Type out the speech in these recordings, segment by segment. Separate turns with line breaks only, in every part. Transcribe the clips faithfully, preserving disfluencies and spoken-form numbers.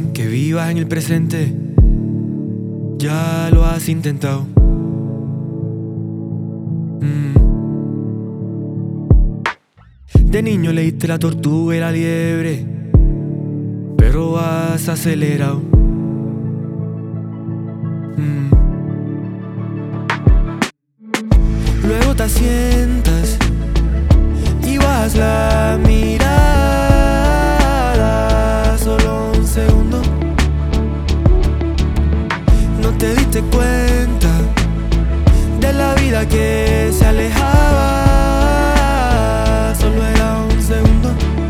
dicen que vivas en el presente, ya lo has intentado. mm. De niño leíste la tortuga y la liebre, pero has acelerado. mm. Luego te sientas y bajas la mirada solo un segundo. No te diste cuenta de la vida que se alejaba, solo era un segundo.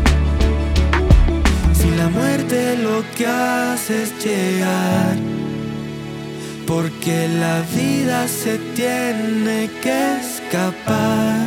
Si la muerte lo que hace es llegar, porque la vida se tiene que escapar.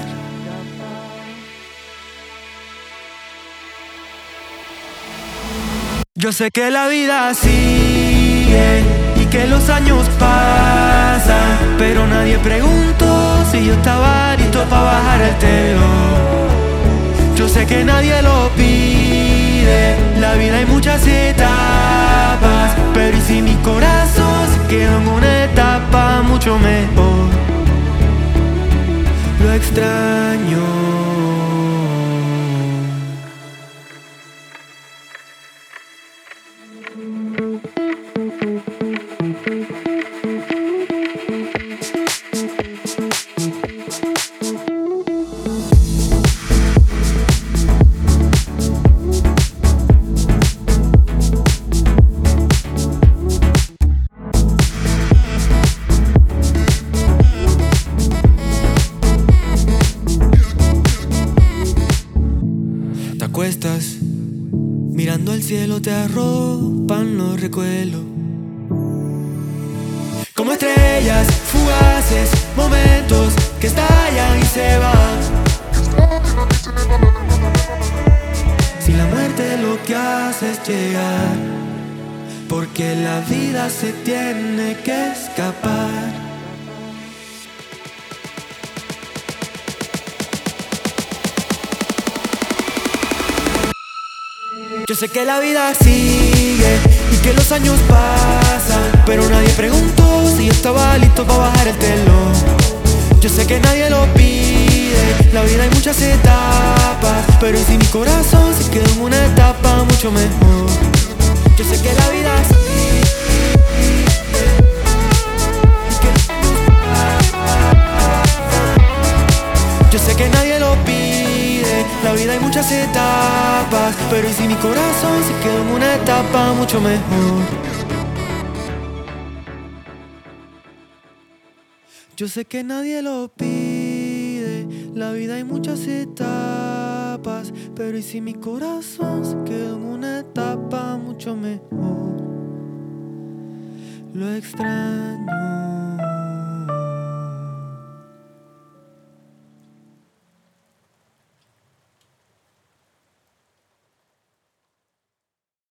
Yo sé que la vida sigue y que los años pasan, pero nadie preguntó si yo estaba listo para bajar el telón. Yo sé que nadie lo pide, la vida hay muchas etapas, pero ¿y si mi corazón se queda en una etapa mucho mejor? Lo extraño. Te acuestas, mirando al cielo te arropan los recuerdos, como estrellas fugaces, momentos que estallan y se van. Si la muerte lo que hace es llegar, porque la vida se tiene que escapar. Yo sé que la vida sigue y que los años pasan, pero nadie preguntó si yo estaba listo para bajar el telón. Yo sé que nadie lo pide, la vida hay muchas etapas, pero ¿y si mi corazón se quedó en una etapa mucho mejor? Yo sé que la vida sigue y que los años pasan. Yo sé que nadie lo pide, la vida hay muchas etapas, pero ¿y si mi corazón se quedó en una etapa mucho mejor? Yo sé que nadie lo pide, la vida hay muchas etapas, pero ¿y si mi corazón se quedó en una etapa mucho mejor? Lo extraño.